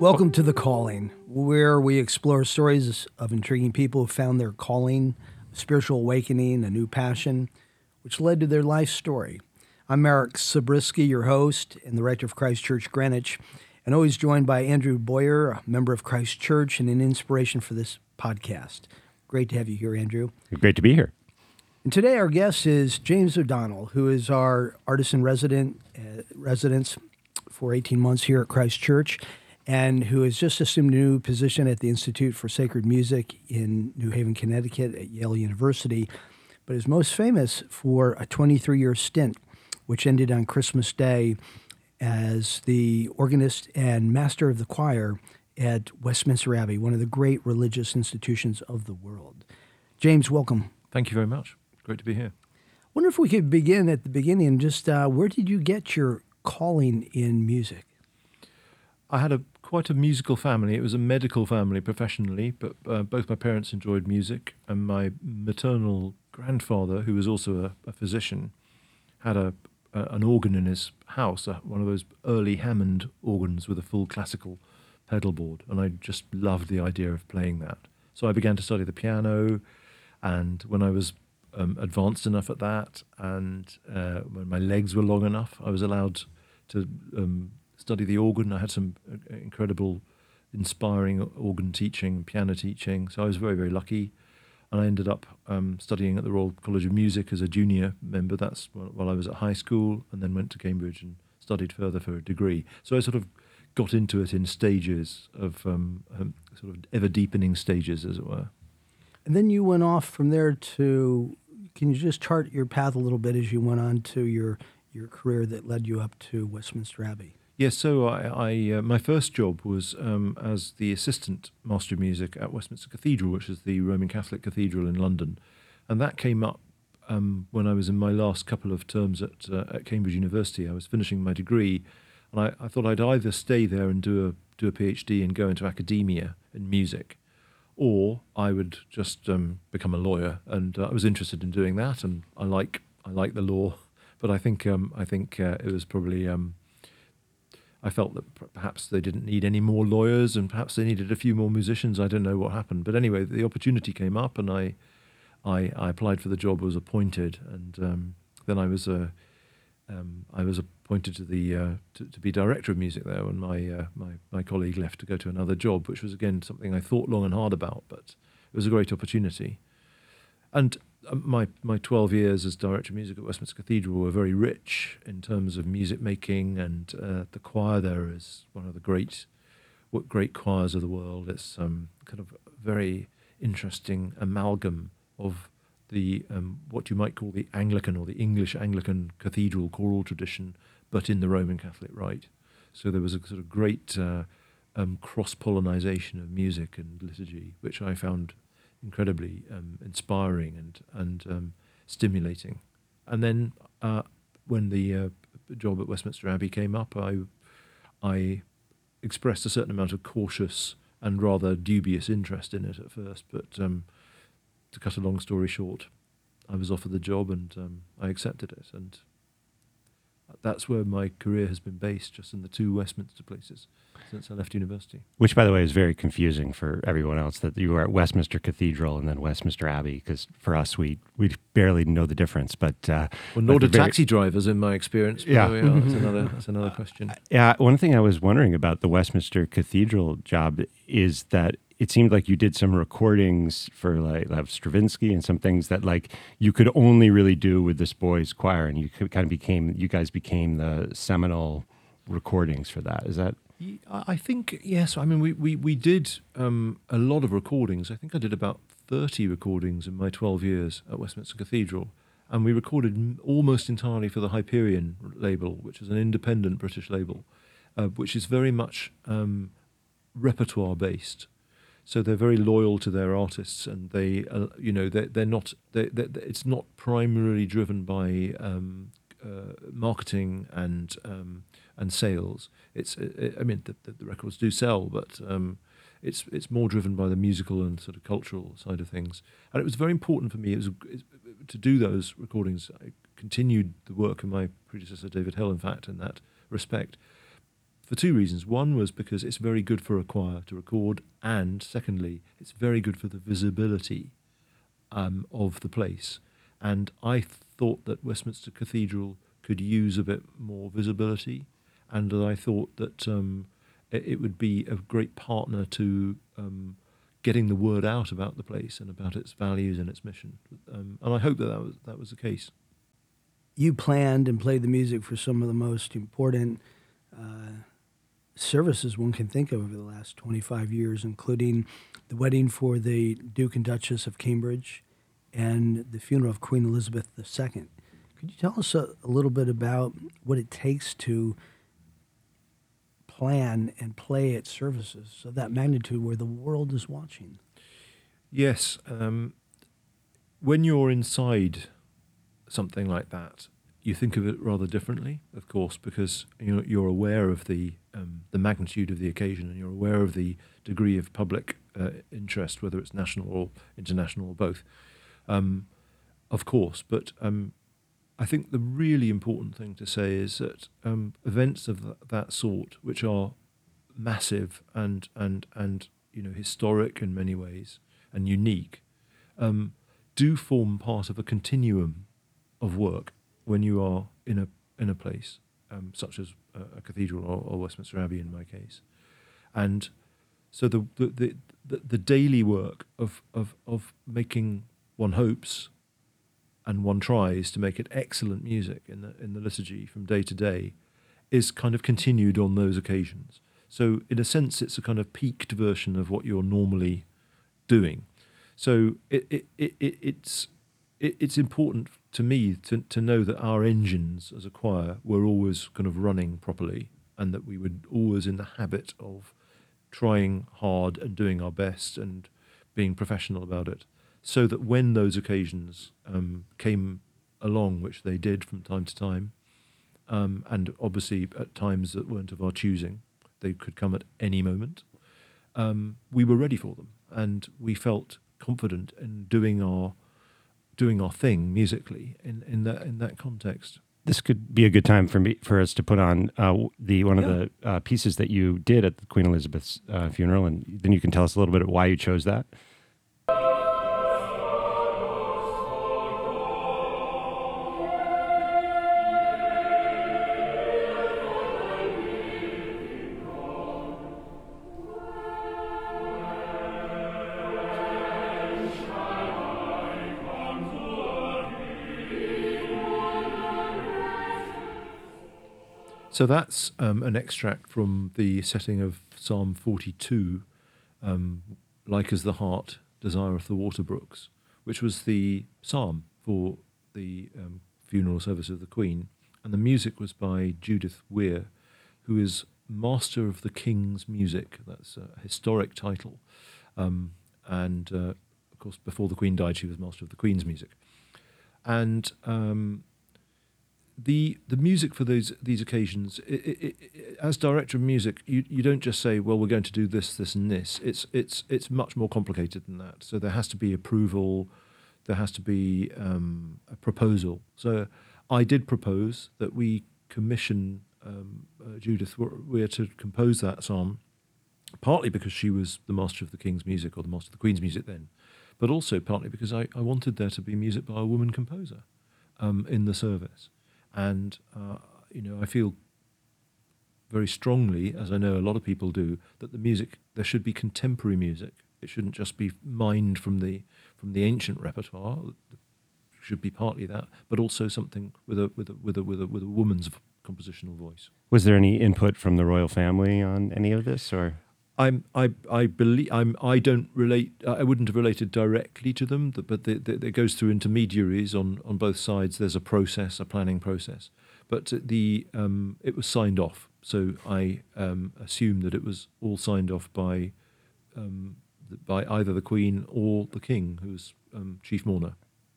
Welcome to The Calling, where we explore stories of intriguing people who found their calling, spiritual awakening, a new passion, which led to their life story. I'm Eric Zabriskie, your host and the rector of Christ Church Greenwich, and always joined by Andrew Boyer, a member of Christ Church and an inspiration for this podcast. Great to have you here, Andrew. Great to be here. And today our guest is James O'Donnell, who is our residence for 18 months here at Christ Church, and who has just assumed a new position at the Institute for Sacred Music in New Haven, Connecticut at Yale University, but is most famous for a 23-year stint, which ended on Christmas Day as the organist and master of the choir at Westminster Abbey, one of the great religious institutions of the world. James, welcome. Thank you very much. Great to be here. Wonder if we could begin at the beginning. Just where did you get your calling in music? I had quite a musical family. It was a medical family professionally, but both my parents enjoyed music, and my maternal grandfather, who was also a physician, had an organ in his house, one of those early Hammond organs with a full classical pedal board, and I just loved the idea of playing that. So I began to study the piano, and when I was advanced enough at that, and when my legs were long enough, I was allowed to study the organ. I had some incredible, inspiring organ teaching, piano teaching, so I was very, very lucky. And I ended up studying at the Royal College of Music as a junior member. That's while I was at high school, and then went to Cambridge and studied further for a degree. So I sort of got into it in stages of sort of ever-deepening stages, as it were. And then you went off from there to, can you just chart your path a little bit as you went on to your career that led you up to Westminster Abbey? Yes, so I my first job was as the assistant master of music at Westminster Cathedral, which is the Roman Catholic cathedral in London, and that came up when I was in my last couple of terms at Cambridge University. I was finishing my degree, and I thought I'd either stay there and do a PhD and go into academia in music, or I would just become a lawyer. And I was interested in doing that, and I like the law, but I think it was probably. I felt that perhaps they didn't need any more lawyers, and perhaps they needed a few more musicians. I don't know what happened, but anyway, the opportunity came up, and I applied for the job, was appointed, and then I was appointed to be director of music there when my colleague left to go to another job, which was again something I thought long and hard about, but it was a great opportunity. And my 12 years as director of music at Westminster Cathedral were very rich in terms of music making, and the choir there is one of the great choirs of the world. It's kind of a very interesting amalgam of the what you might call the Anglican or the English Anglican cathedral choral tradition, but in the Roman Catholic rite. So there was a sort of great cross-pollinization of music and liturgy, which I found incredibly inspiring and stimulating. And then when the job at Westminster Abbey came up, I expressed a certain amount of cautious and rather dubious interest in it at first, but to cut a long story short, I was offered the job, and I accepted it, and that's where my career has been based, just in the two Westminster places since I left university. Which, by the way, is very confusing for everyone else, that you were at Westminster Cathedral and then Westminster Abbey, because for us, we barely know the difference. But nor do taxi drivers, in my experience. Yeah, that's another question. Yeah, one thing I was wondering about the Westminster Cathedral job is that it seemed like you did some recordings for like Stravinsky and some things that like you could only really do with this boys' choir, and you guys became the seminal recordings for that. Is that? I think yes. I mean, we did a lot of recordings. I think I did about 30 recordings in my 12 years at Westminster Cathedral, and we recorded almost entirely for the Hyperion label, which is an independent British label, which is very much repertoire based. So they're very loyal to their artists, and they, they're not. It's not primarily driven by marketing and sales. The records do sell, but it's more driven by the musical and sort of cultural side of things. And it was very important for me to do those recordings. I continued the work of my predecessor David Hill, in fact, in that respect. for two reasons. One was because it's very good for a choir to record, and secondly, it's very good for the visibility of the place. And I thought that Westminster Cathedral could use a bit more visibility, and that I thought that it would be a great partner to getting the word out about the place and about its values and its mission. And I hope that was the case. You planned and played the music for some of the most important services one can think of over the last 25 years, including the wedding for the Duke and Duchess of Cambridge and the funeral of Queen Elizabeth II. Could you tell us a little bit about what it takes to plan and play at services of that magnitude where the world is watching? Yes. When you're inside something like that, you think of it rather differently, of course, because you're aware of the magnitude of the occasion, and you're aware of the degree of public interest, whether it's national or international or both, of course. But I think the really important thing to say is that events of that sort, which are massive and historic in many ways and unique, do form part of a continuum of work when you are in a place such as a cathedral or Westminster Abbey in my case. And so the daily work of making, one hopes and one tries to make it excellent music in the liturgy from day to day, is kind of continued on those occasions. So in a sense, it's a kind of peaked version of what you're normally doing. So it's important to me to know that our engines as a choir were always kind of running properly, and that we were always in the habit of trying hard and doing our best and being professional about it, so that when those occasions came along, which they did from time to time, and obviously at times that weren't of our choosing, they could come at any moment, we were ready for them, and we felt confident in doing our thing musically in that context. This could be a good time for us to put on one of the pieces that you did at the Queen Elizabeth's funeral, and then you can tell us a little bit of why you chose that. So that's an extract from the setting of Psalm 42, like as the heart desireth the water brooks, which was the psalm for the funeral service of the Queen. And the music was by Judith Weir, who is Master of the King's Music. That's a historic title. And of course, before the Queen died, she was Master of the Queen's Music. And the music for these occasions, as director of music, you don't just say, well, we're going to do this, this, and this. It's much more complicated than that. So there has to be approval, there has to be a proposal. So I did propose that we commission Judith Weir to compose that psalm, partly because she was the Master of the King's Music, or the Master of the Queen's Music then, but also partly because I wanted there to be music by a woman composer in the service. And, I feel very strongly, as I know a lot of people do, that there should be contemporary music. It shouldn't just be mined from the ancient repertoire. It should be partly that, but also something with a woman's compositional voice. Was there any input from the royal family on any of this, or? I don't relate. I wouldn't have related directly to them, but it goes through intermediaries on both sides. There's a process, a planning process, but it was signed off. So I assume that it was all signed off by either the Queen or the King, who's chief mourner.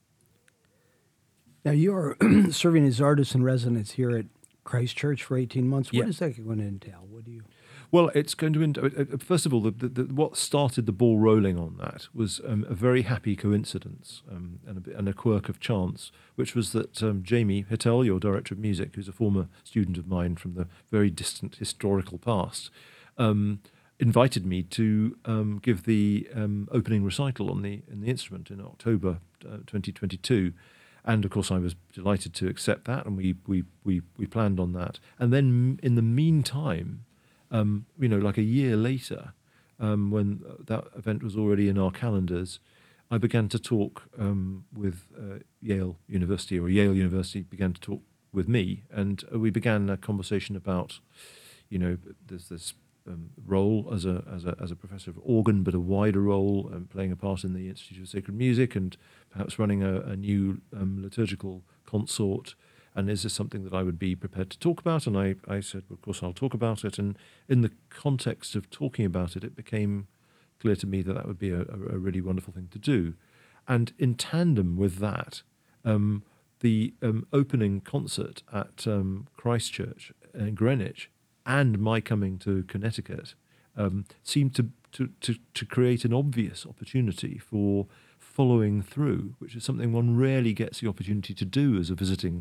Now you are serving as artist in residence here at Christ Church for 18 months. What is that going to entail? What do you? Well, it's going to. First of all, what started the ball rolling on that was a very happy coincidence and a quirk of chance, which was that Jamie Hittel, your director of music, who's a former student of mine from the very distant historical past, invited me to give the opening recital in the instrument in October 2022. And of course, I was delighted to accept that, and we planned on that. And then in the meantime, like a year later, when that event was already in our calendars, I began to talk with Yale University, or Yale University began to talk with me, and we began a conversation about, there's this role as a professor of organ, but a wider role, playing a part in the Institute of Sacred Music, and perhaps running a new liturgical consort. And is this something that I would be prepared to talk about? And I said, well, of course, I'll talk about it. And in the context of talking about it, it became clear to me that that would be a really wonderful thing to do. And in tandem with that, the opening concert at Christ Church in Greenwich and my coming to Connecticut seemed to create an obvious opportunity for following through, which is something one rarely gets the opportunity to do as a visiting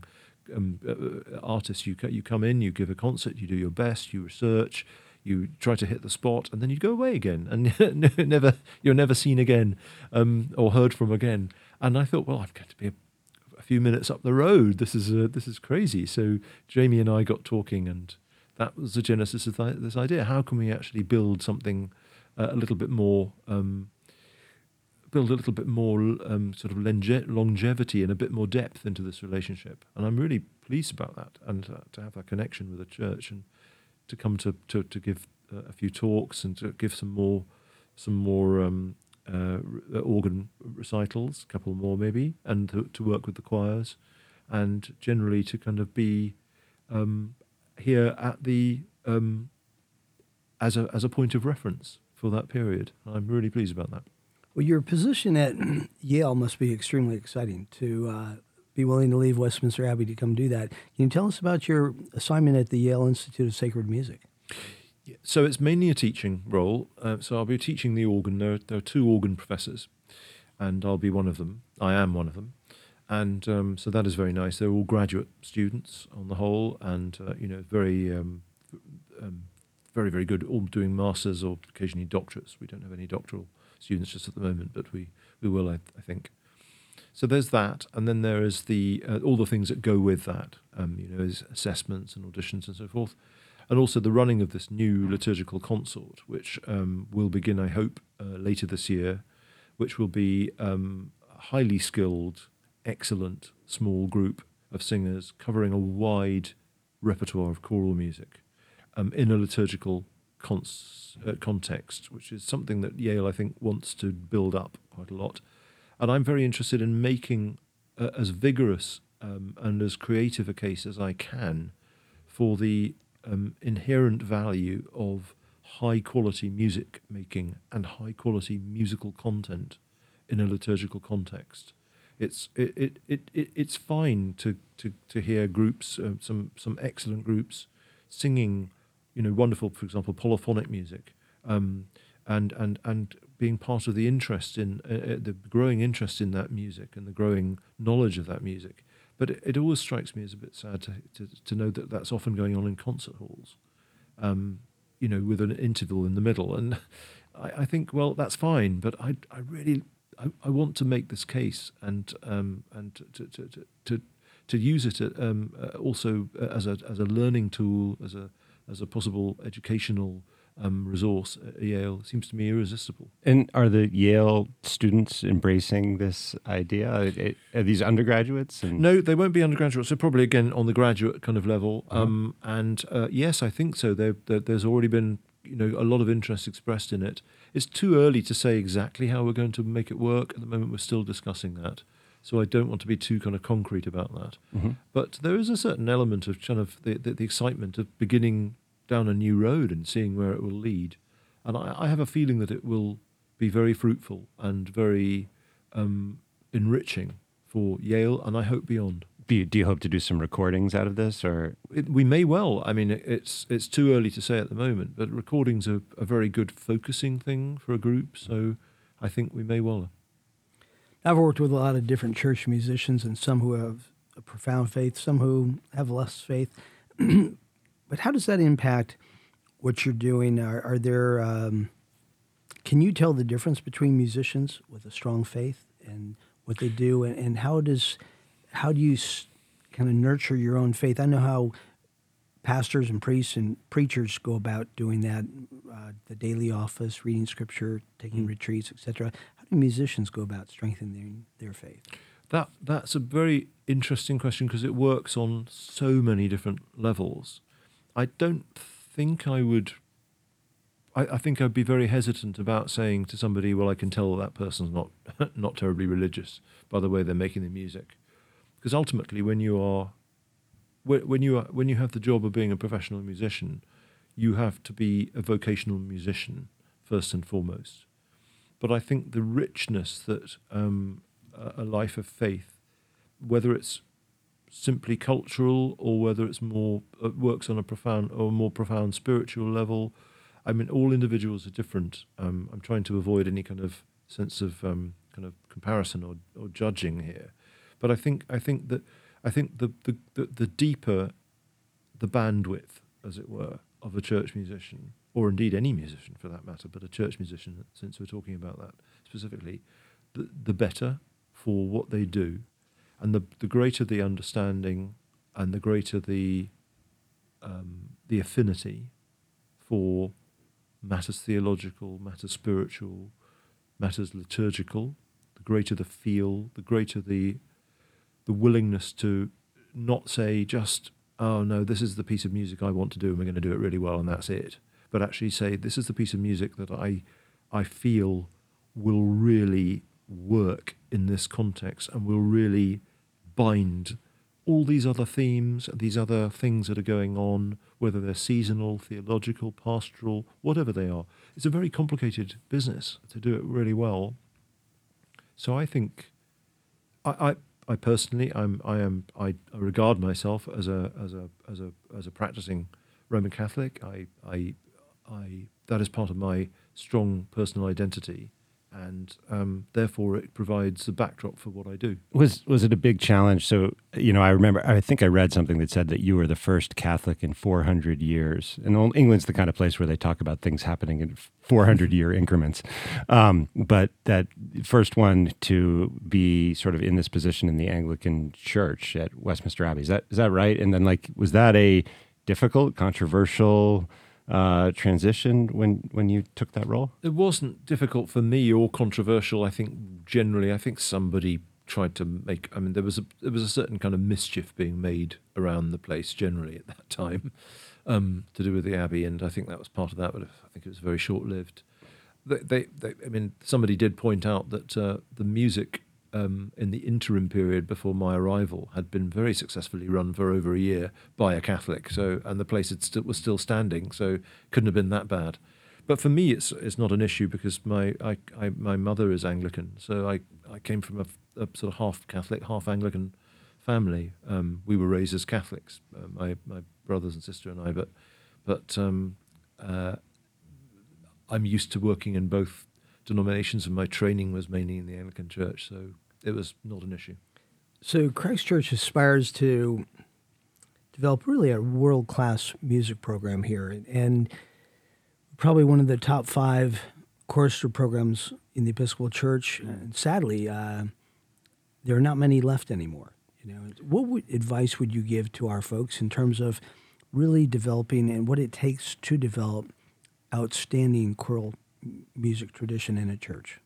artist. You come in, you give a concert, you do your best, you research, you try to hit the spot, and then you go away again, and you're never seen again or heard from again. And I thought, well, I'm going to be a few minutes up the road. This is crazy. So Jamie and I got talking, and that was the genesis of this idea. How can we actually build something a little bit more? Build a little bit more sort of longevity and a bit more depth into this relationship. And I'm really pleased about that, and to have that connection with the church, and to come to give a few talks, and to give some more organ recitals, a couple more maybe, and to work with the choirs, and generally to kind of be here at the as a point of reference for that period. I'm really pleased about that. Well, your position at Yale must be extremely exciting to be willing to leave Westminster Abbey to come do that. Can you tell us about your assignment at the Yale Institute of Sacred Music? Yeah, so it's mainly a teaching role. So I'll be teaching the organ. There are two organ professors, and I'll be one of them. I am one of them. And so that is very nice. They're all graduate students on the whole, and very, very, very good, all doing masters or occasionally doctorates. We don't have any doctoral students just at the moment, but we will, I think. So there's that, and then there is the all the things that go with that, is assessments and auditions and so forth, and also the running of this new liturgical consort, which will begin, I hope, later this year, which will be a highly skilled, excellent small group of singers covering a wide repertoire of choral music in a liturgical context, which is something that Yale, I think, wants to build up quite a lot. And I'm very interested in making as vigorous and as creative a case as I can for the inherent value of high-quality music making and high-quality musical content in a liturgical context. It's fine to hear groups, some excellent groups, singing, wonderful, for example, polyphonic music, and being part of the interest in the growing interest in that music and the growing knowledge of that music. But it always strikes me as a bit sad to know that that's often going on in concert halls, with an interval in the middle. And I think, well, that's fine, but I really want to make this case and to use it also as a learning tool, as a possible educational resource at Yale. Seems to me irresistible. And are the Yale students embracing this idea? Are these undergraduates? No, they won't be undergraduates. So probably again on the graduate kind of level. Yes, I think so. There's already been a lot of interest expressed in it. It's too early to say exactly how we're going to make it work. At the moment, we're still discussing that. So I don't want to be too kind of concrete about that. Mm-hmm. But there is a certain element of kind of the excitement of beginning down a new road and seeing where it will lead. And I have a feeling that it will be very fruitful and very enriching for Yale, and I hope beyond. Do you hope to do some recordings out of this, or We may well. I mean, it's too early to say at the moment, but recordings are a very good focusing thing for a group, so I think we may well. I've worked with a lot of different church musicians, and some who have a profound faith, some who have less faith. But how does that impact what you're doing? Are there? Can you tell the difference between musicians with a strong faith and what they do, and how do you kind of nurture your own faith? I know how pastors and priests and preachers go about doing that, the daily office, reading scripture, taking retreats, etc. How do musicians go about strengthening their faith? That's a very interesting question because it works on so many different levels. I don't think I would. I think I'd be very hesitant about saying to somebody, "Well, I can tell that person's not terribly religious by the way they're making the music," because ultimately, when you have the job of being a professional musician, you have to be a vocational musician first and foremost. But I think the richness that a life of faith, whether it's simply cultural or whether it's more works on a more profound spiritual level. I mean, all individuals are different. I'm trying to avoid any kind of sense of kind of comparison or judging here, but I think the deeper the bandwidth, as it were, of a church musician, or indeed any musician for that matter, but a church musician, since we're talking about that specifically, the better for what they do, and the greater the understanding, and the greater the affinity for matters theological, matters spiritual, matters liturgical, the greater the feel, the greater the willingness to not say just, oh no, this is the piece of music I want to do and we're going to do it really well and that's it, but actually say, this is the piece of music that I feel will really work in this context and will really bind all these other themes, these other things that are going on, whether they're seasonal, theological, pastoral, whatever they are. It's a very complicated business to do it really well. So I think, I personally, I regard myself as a practicing Roman Catholic. I that is part of my strong personal identity, and therefore it provides the backdrop for what I do. Was it a big challenge? So, I think I read something that said that you were the first Catholic in 400 years. And England's the kind of place where they talk about things happening in 400-year increments. But that first one to be sort of in this position in the Anglican Church at Westminster Abbey. Is that right? And then, was that a difficult, controversial transition when you took that role? It wasn't difficult for me or controversial. I think somebody tried to make. I mean, there was a certain kind of mischief being made around the place generally at that time to do with the Abbey, and I think that was part of that. But I think it was very short lived. Somebody did point out that the music in the interim period before my arrival had been very successfully run for over a year by a Catholic. So, and the place was still standing, so couldn't have been that bad. But for me, it's not an issue because my mother is Anglican, so I came from a sort of half Catholic, half Anglican family. We were raised as Catholics, my brothers and sister and I. But I'm used to working in both denominations, and my training was mainly in the Anglican Church, so it was not an issue. So Christ Church aspires to develop really a world-class music program here, and probably one of the top 5 chorister programs in the Episcopal Church. And sadly, there are not many left anymore. What advice would you give to our folks in terms of really developing and what it takes to develop outstanding choral music tradition in a church?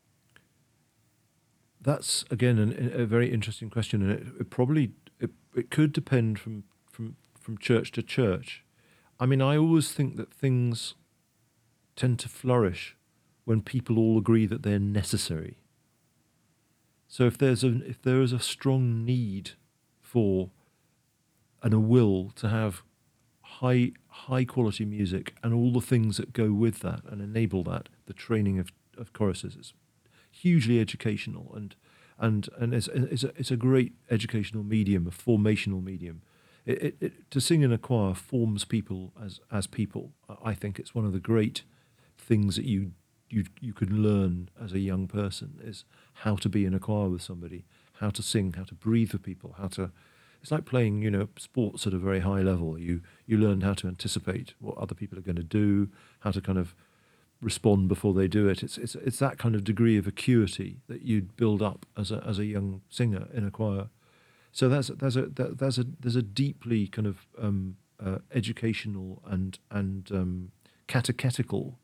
That's again a very interesting question, and it could depend from church to church. I mean, I always think that things tend to flourish when people all agree that they're necessary. So if there is a strong need for and a will to have high quality music and all the things that go with that and enable that, the training of choruses is hugely educational, and it's a great educational medium, a formational medium. To sing in a choir forms people as people. I think it's one of the great things that you can learn as a young person is how to be in a choir with somebody, how to sing, how to breathe with people, how to. It's like playing, sports at a very high level. You learn how to anticipate what other people are going to do, how to kind of respond before they do it. It's that kind of degree of acuity that you'd build up as a young singer in a choir. So there's a deeply kind of educational and catechetical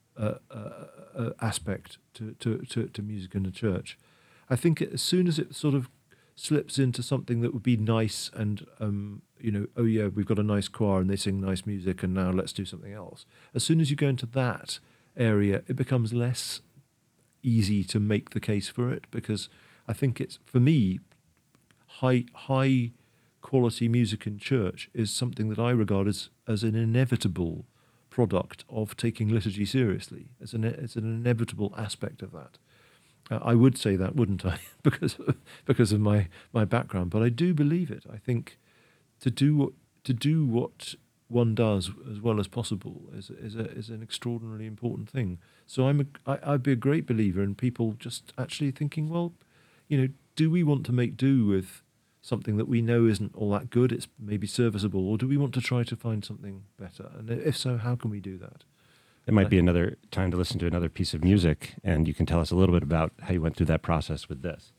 aspect to music in the church. I think as soon as it sort of slips into something that would be nice and oh yeah, we've got a nice choir and they sing nice music and now let's do something else. As soon as you go into that area, it becomes less easy to make the case for it, because I think it's, for me, high quality music in church is something that I regard as an inevitable product of taking liturgy seriously. It's an inevitable aspect of that. I would say that, wouldn't I? because of my background, but I do believe it. I think to do what one does as well as possible is an extraordinarily important thing. So I'd be a great believer in people just actually thinking, well, do we want to make do with something that we know isn't all that good? It's maybe serviceable, or do we want to try to find something better? And if so, how can we do that? It might be another time to listen to another piece of music, and you can tell us a little bit about how you went through that process with this.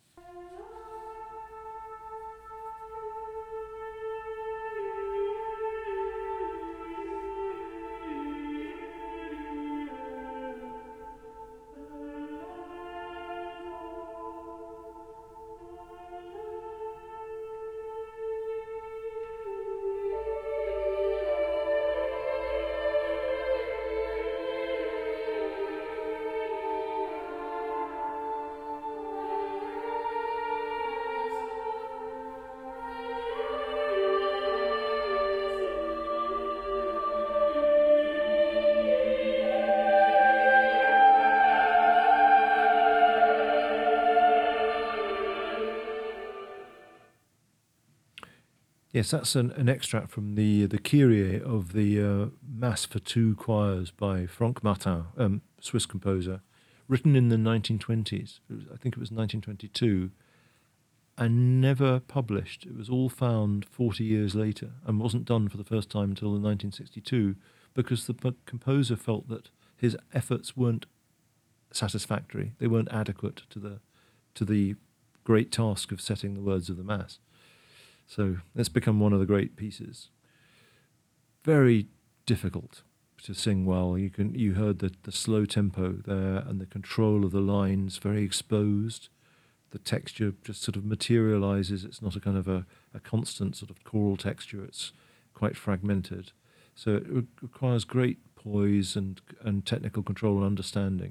Yes, that's an extract from the Kyrie of the Mass for Two Choirs by Franck Martin, Swiss composer, written in the 1920s. I think it was 1922, and never published. It was all found 40 years later and wasn't done for the first time until 1962, because the composer felt that his efforts weren't satisfactory. They weren't adequate to the great task of setting the words of the Mass. So it's become one of the great pieces. Very difficult to sing well. You heard the slow tempo there and the control of the lines, very exposed. The texture just sort of materializes. It's not a kind of a constant sort of choral texture. It's quite fragmented. So it requires great poise and technical control and understanding.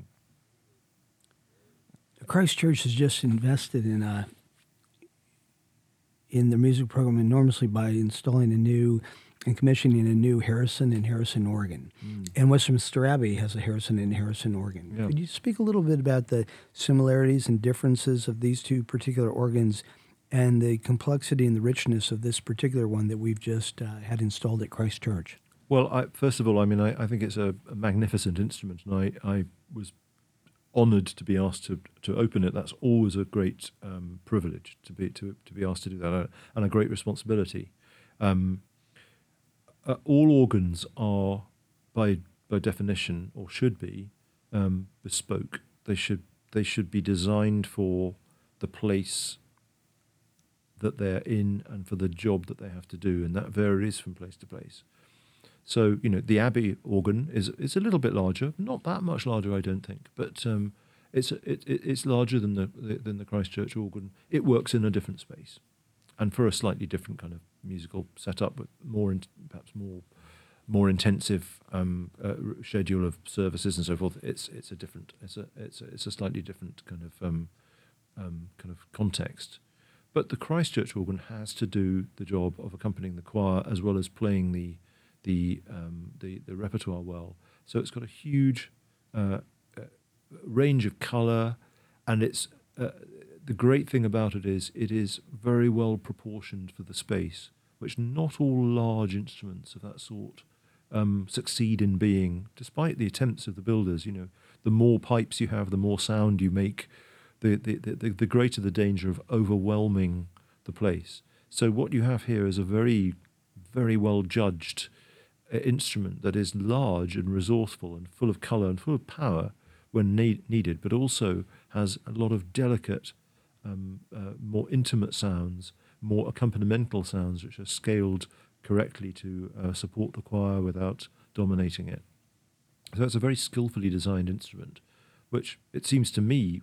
Christ Church has just invested in the music program enormously by installing and commissioning a new Harrison and Harrison organ. And Westminster Abbey has a Harrison and Harrison organ. Yeah. Could you speak a little bit about the similarities and differences of these two particular organs and the complexity and the richness of this particular one that we've just had installed at Christ Church? Well, first of all, I think it's a magnificent instrument, and I was honoured to be asked to open it. That's always a great privilege to be asked to do that, and a great responsibility. All organs are, by definition, or should be, bespoke. They should be designed for the place that they're in and for the job that they have to do, and that varies from place to place. So, the Abbey organ is a little bit larger, not that much larger, I don't think, but it's larger than the Christ Church organ. It works in a different space, and for a slightly different kind of musical setup, with perhaps more intensive schedule of services and so forth. It's a slightly different kind of context. But the Christ Church organ has to do the job of accompanying the choir as well as playing the repertoire well. So it's got a huge range of colour, and it's the great thing about it is very well proportioned for the space, which not all large instruments of that sort succeed in being, despite the attempts of the builders. The more pipes you have, the more sound you make, the greater the danger of overwhelming the place. So what you have here is a very, very well judged instrument that is large and resourceful and full of colour and full of power when needed, but also has a lot of delicate, more intimate sounds, more accompanimental sounds, which are scaled correctly to support the choir without dominating it. So it's a very skillfully designed instrument, which it seems to me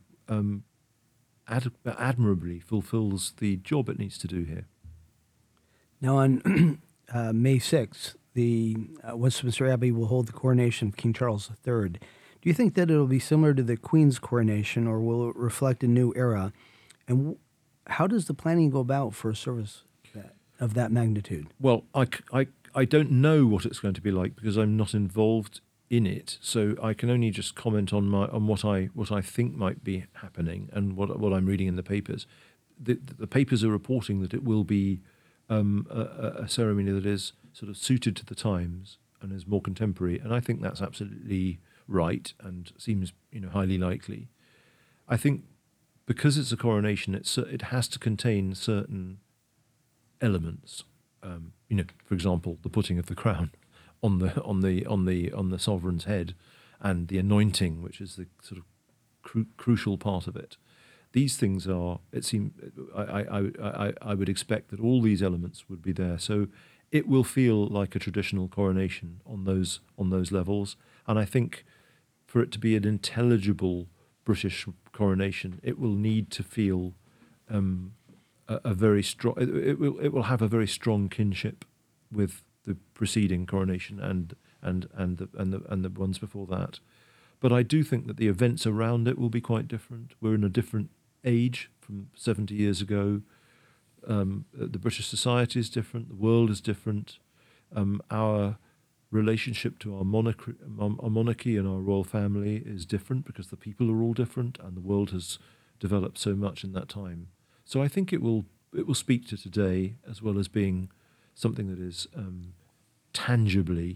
admirably fulfills the job it needs to do here. Now, on May 6th, the Westminster Abbey will hold the coronation of King Charles III. Do you think that it'll be similar to the Queen's coronation, or will it reflect a new era? And how does the planning go about for a service of that magnitude? Well, I don't know what it's going to be like because I'm not involved in it, so I can only just comment on what I think might be happening and what I'm reading in the papers. The papers are reporting that it will be a ceremony that is sort of suited to the times and is more contemporary, and I think that's absolutely right and seems highly likely. I think because it's a coronation, it has to contain certain elements. For example, the putting of the crown on the sovereign's head, and the anointing, which is the sort of crucial part of it. These things are. It seems. I would expect that all these elements would be there. So it will feel like a traditional coronation on those levels. And I think for it to be an intelligible British coronation, it will need to feel a very strong. It will have a very strong kinship with the preceding coronation and the ones before that. But I do think that the events around it will be quite different. We're in a different age from 70 years ago. The British society is different. The world is different. Our relationship to our monarchy and our royal family is different because the people are all different, and the world has developed so much in that time. So I think it will speak to today as well as being something that is tangibly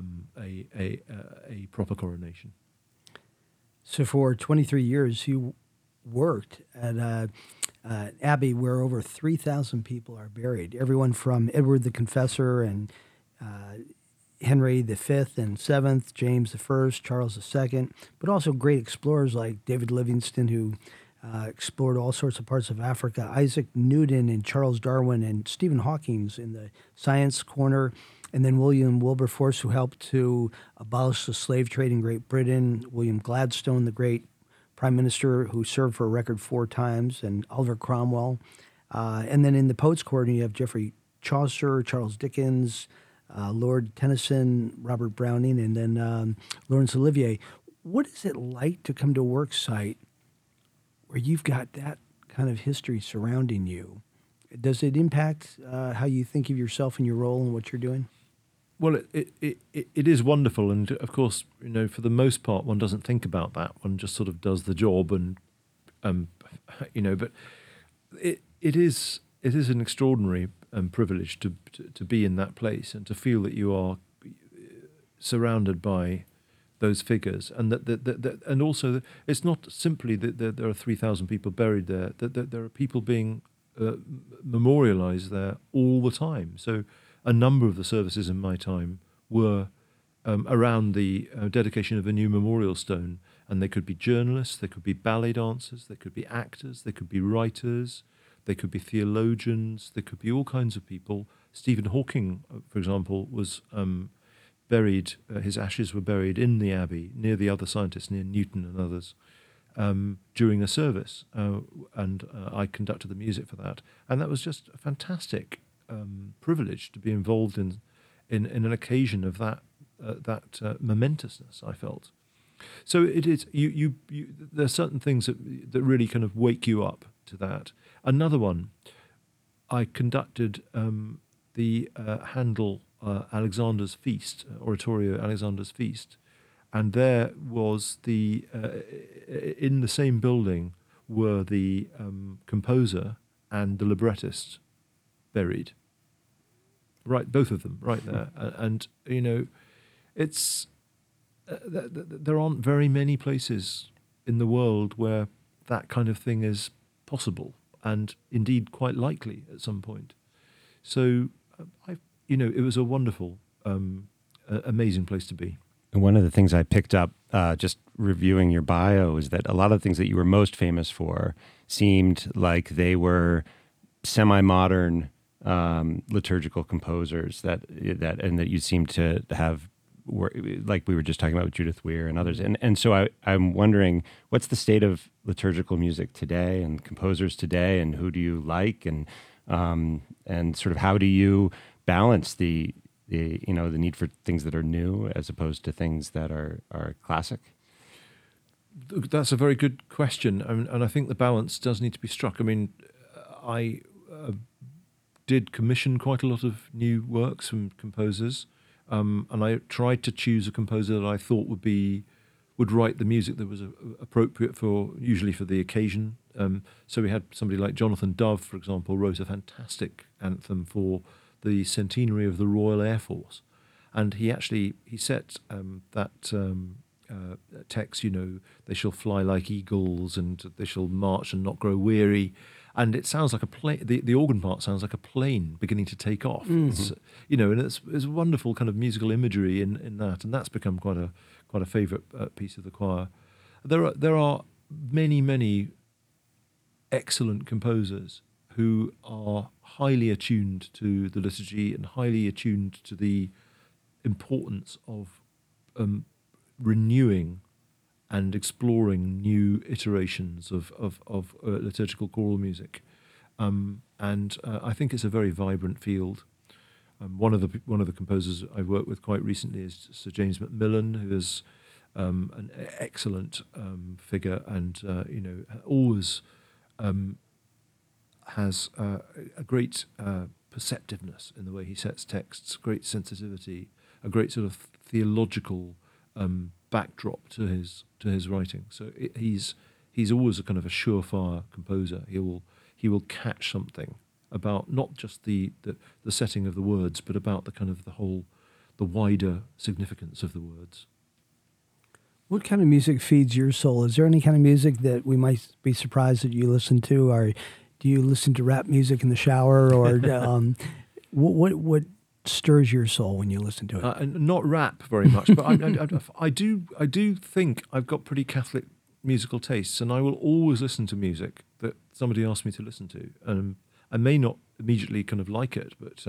a proper coronation. So for 23 years, you worked at an abbey where over 3,000 people are buried. Everyone from Edward the Confessor and Henry V and VII, James I, Charles II, but also great explorers like David Livingstone, who explored all sorts of parts of Africa, Isaac Newton and Charles Darwin and Stephen Hawking in the science corner, and then William Wilberforce, who helped to abolish the slave trade in Great Britain, William Gladstone, the great prime minister who served for a record 4 times, and Oliver Cromwell. And then in the Poets' Corner, you have Geoffrey Chaucer, Charles Dickens, Lord Tennyson, Robert Browning, and then Laurence Olivier. What is it like to come to a work site where you've got that kind of history surrounding you? Does it impact how you think of yourself and your role and what you're doing? Well, it is wonderful, and of course, for the most part, one doesn't think about that. One just sort of does the job, and but it is an extraordinary privilege to be in that place and to feel that you are surrounded by those figures, and that and also it's not simply that there are 3,000 people buried there. That there are people being memorialized there all the time. So a number of the services in my time were around the dedication of a new memorial stone, and they could be journalists, they could be ballet dancers, they could be actors, they could be writers, they could be theologians, they could be all kinds of people. Stephen Hawking, for example, was buried, his ashes were buried in the Abbey, near the other scientists, near Newton and others, during a service, and I conducted the music for that. And that was just a fantastic privilege to be involved in an occasion of that momentousness, I felt. So it is, there are certain things that really kind of wake you up to that. Another one, I conducted the Handel Alexander's Feast, Oratorio Alexander's Feast, and there was in the same building were the composer and the librettist buried. Right, both of them, right there. And it's there aren't very many places in the world where that kind of thing is possible, and indeed quite likely at some point. So, it was a wonderful, amazing place to be. And one of the things I picked up just reviewing your bio is that a lot of the things that you were most famous for seemed like they were semi-modern liturgical composers that you seemed to have, like we were just talking about with Judith Weir and others. And so I'm wondering, what's the state of liturgical music today and composers today, and who do you like, and sort of how do you balance the need for things that are new as opposed to things that are classic? That's a very good question, and I think the balance does need to be struck. I mean, I did commission quite a lot of new works from composers, and I tried to choose a composer that I thought would write the music that was appropriate usually for the occasion. So we had somebody like Jonathan Dove, for example, wrote a fantastic anthem for the centenary of the Royal Air Force, and he set that text, they shall fly like eagles and they shall march and not grow weary. And it sounds like a plane. The organ part sounds like a plane beginning to take off. Mm-hmm. And it's wonderful kind of musical imagery in that, and that's become quite a favourite piece of the choir. There are many excellent composers who are highly attuned to the liturgy and highly attuned to the importance of renewing and exploring new iterations of liturgical choral music, and I think it's a very vibrant field. One of the composers I worked with quite recently is Sir James Macmillan, who is an excellent figure, and always has a great perceptiveness in the way he sets texts, great sensitivity, a great sort of theological backdrop to his writing. So he's always a kind of a surefire composer. He will catch something about not just the setting of the words, but about the kind of the wider significance of the words. What kind of music feeds your soul? Is there any kind of music that we might be surprised that you listen to, or do you listen to rap music in the shower, or what stirs your soul when you listen to it? Not rap very much, but I do think I've got pretty Catholic musical tastes, and I will always listen to music that somebody asks me to listen to. I may not immediately kind of like it, but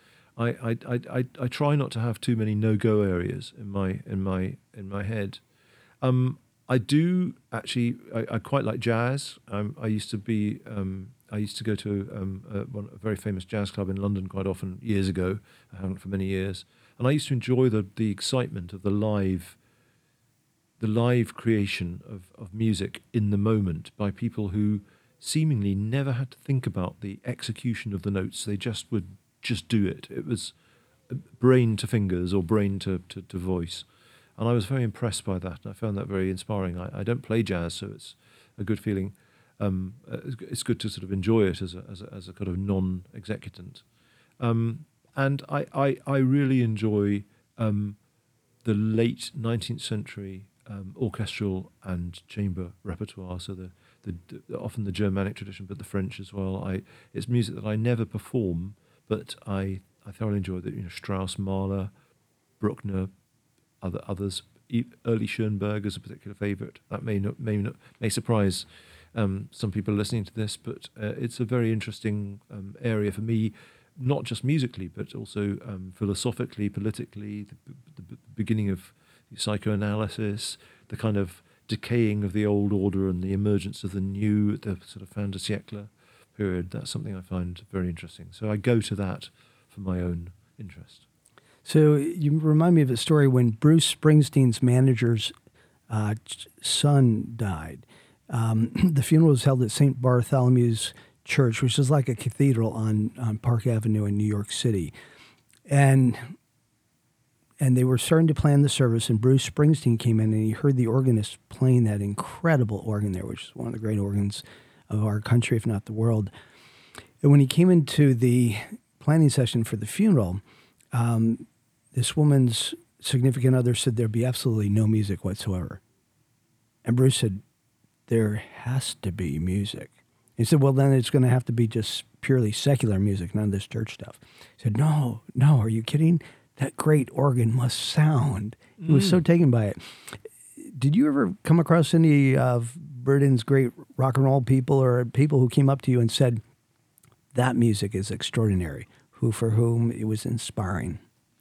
I try not to have too many no-go areas in my head. I do actually. I quite like jazz. I used to go to a very famous jazz club in London quite often years ago. I haven't for many years, and I used to enjoy the excitement of the live creation of music in the moment by people who seemingly never had to think about the execution of the notes. They would just do it. It was brain to fingers or brain to voice. And I was very impressed by that, and I found that very inspiring. I don't play jazz, so it's a good feeling. It's good to sort of enjoy it as a kind of non-executant. And I really enjoy the late 19th century orchestral and chamber repertoire. So the often the Germanic tradition, but the French as well. It's music that I never perform, but I thoroughly enjoy. That Strauss, Mahler, Bruckner. Others, early Schoenberg is a particular favourite. That may surprise some people listening to this, but it's a very interesting area for me, not just musically, but also philosophically, politically. The beginning of psychoanalysis, the kind of decaying of the old order and the emergence of the new, the sort of fin de siècle period. That's something I find very interesting. So I go to that for my own interest. So you remind me of a story when Bruce Springsteen's manager's son died. The funeral was held at St. Bartholomew's Church, which is like a cathedral on Park Avenue in New York City. And and they were starting to plan the service, and Bruce Springsteen came in, and he heard the organist playing that incredible organ there, which is one of the great organs of our country, if not the world. And when he came into the planning session for the funeral, this woman's significant other said there'd be absolutely no music whatsoever. And Bruce said, there has to be music. He said, well, then it's going to have to be just purely secular music, none of this church stuff. He said, no, are you kidding? That great organ must sound. He was so taken by it. Did you ever come across any of Britain's great rock and roll people or people who came up to you and said, that music is extraordinary, for whom it was inspiring?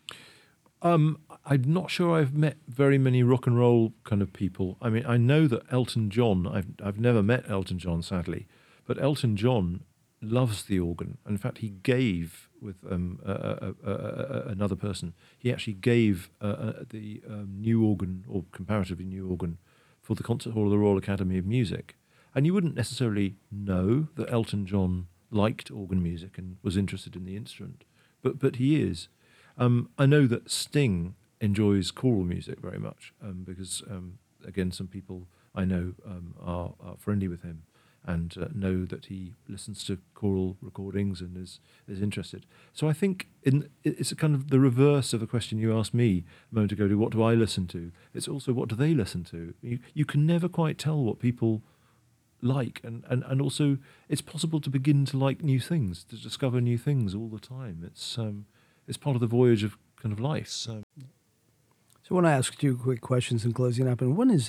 I'm not sure I've met very many rock and roll kind of people. I mean, I know that Elton John, I've never met Elton John, sadly, but Elton John loves the organ. In fact, he gave with another person, he actually gave the new organ, or comparatively new organ, for the Concert Hall of the Royal Academy of Music. And you wouldn't necessarily know that Elton John liked organ music and was interested in the instrument, but he is. I know that Sting enjoys choral music very much because, again, some people I know are friendly with him and know that he listens to choral recordings and is interested. So I think it's a kind of the reverse of a question you asked me a moment ago, what do I listen to? It's also what do they listen to? You can never quite tell what people like, and also it's possible to begin to like new things, to discover new things all the time. It's part of the voyage of kind of life. So I want to ask 2 quick questions in closing up. And one is,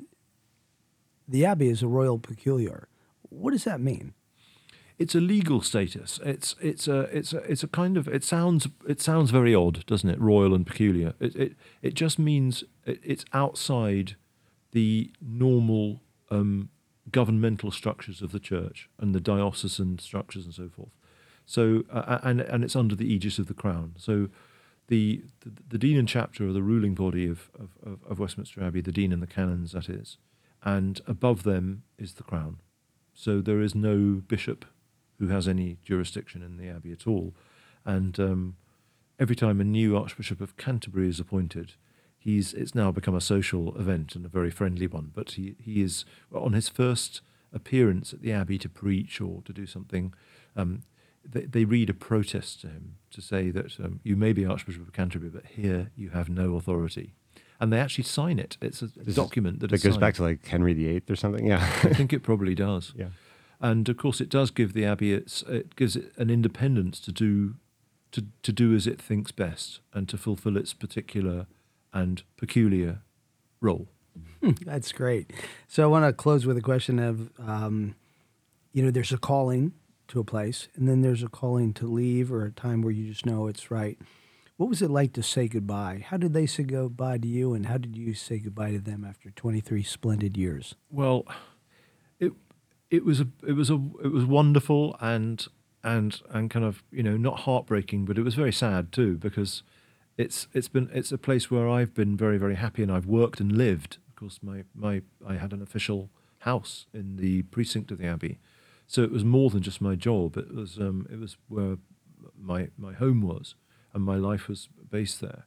the Abbey is a royal peculiar. What does that mean? it's a legal status. It's a kind of, it sounds very odd, doesn't it? Royal and peculiar. It just means it's outside the normal governmental structures of the church and the diocesan structures and so forth. So and it's under the aegis of the Crown. So the Dean and Chapter are the ruling body of Westminster Abbey, the Dean and the Canons, that is, and above them is the Crown. So there is no bishop who has any jurisdiction in the Abbey at all. And every time a new Archbishop of Canterbury is appointed, it's now become a social event and a very friendly one. But he is, on his first appearance at the Abbey to preach or to do something, they read a protest to him to say that you may be Archbishop of Canterbury, but here you have no authority. And they actually sign it. It's a document that goes signed. back to like Henry VIII or something. Yeah, I think it probably does. Yeah, and of course it does give the Abbey it gives it an independence to do as it thinks best and to fulfil its particular and peculiar role. That's great. So I want to close with a question of, there's a calling to a place, and then there's a calling to leave, or a time where you just know it's right. What was it like to say goodbye? How did they say goodbye to you, and how did you say goodbye to them after 23 splendid years? Well, it was wonderful and kind of, not heartbreaking, but it was very sad too, because it's a place where I've been very, very happy, and I've worked and lived. Of course, I had an official house in the precinct of the Abbey, so it was more than just my job. It was where my home was, and my life was based there.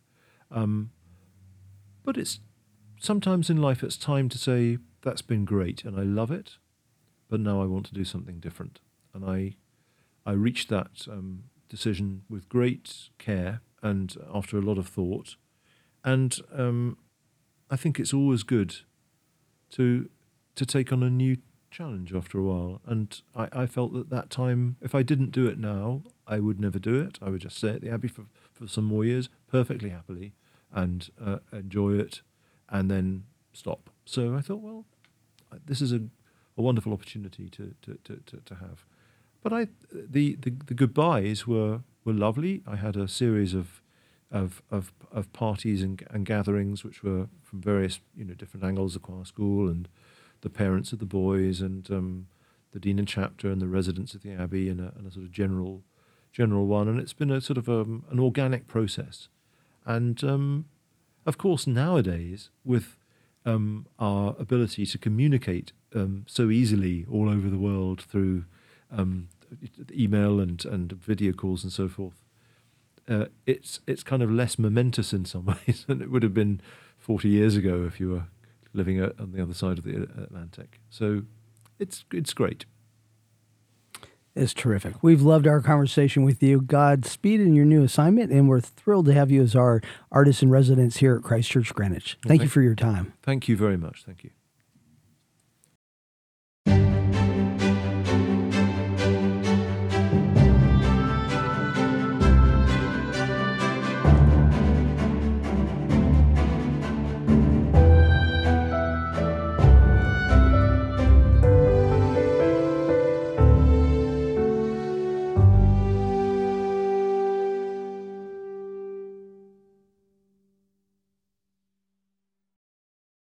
But it's sometimes in life it's time to say that's been great and I love it, but now I want to do something different. And I reached that decision with great care and after a lot of thought. And I think it's always good to take on a new challenge after a while. And I felt that time, if I didn't do it now, I would never do it. I would just stay at the Abbey for some more years, perfectly happily, and enjoy it, and then stop. So I thought, well, this is a wonderful opportunity to have. But the goodbyes were lovely. I had a series of parties and gatherings which were from various different angles, the choir school and the parents of the boys and the Dean and Chapter and the residents of the Abbey and a sort of general one. And it's been a sort of an organic process. And of course nowadays with our ability to communicate so easily all over the world through email and video calls and so forth, it's kind of less momentous in some ways than it would have been 40 years ago if you were living on the other side of the Atlantic. So it's great. It's terrific. We've loved our conversation with you. Godspeed in your new assignment, and we're thrilled to have you as our artist in residence here at Christ Church Greenwich. Thank you for your time. Thank you very much. Thank you.